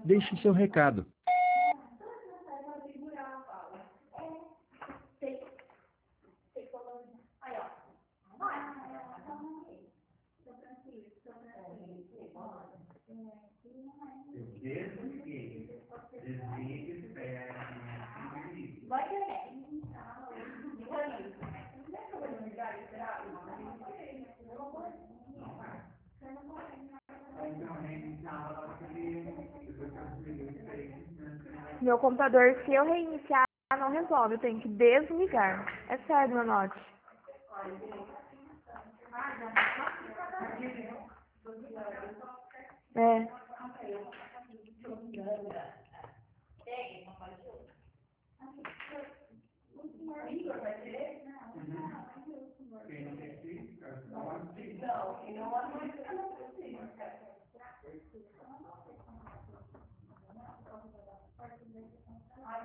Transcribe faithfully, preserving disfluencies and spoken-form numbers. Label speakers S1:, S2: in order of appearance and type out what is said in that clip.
S1: deixe seu recado.
S2: Meu computador, se eu reiniciar, não resolve. Eu tenho que desligar. É sério, meu note. É.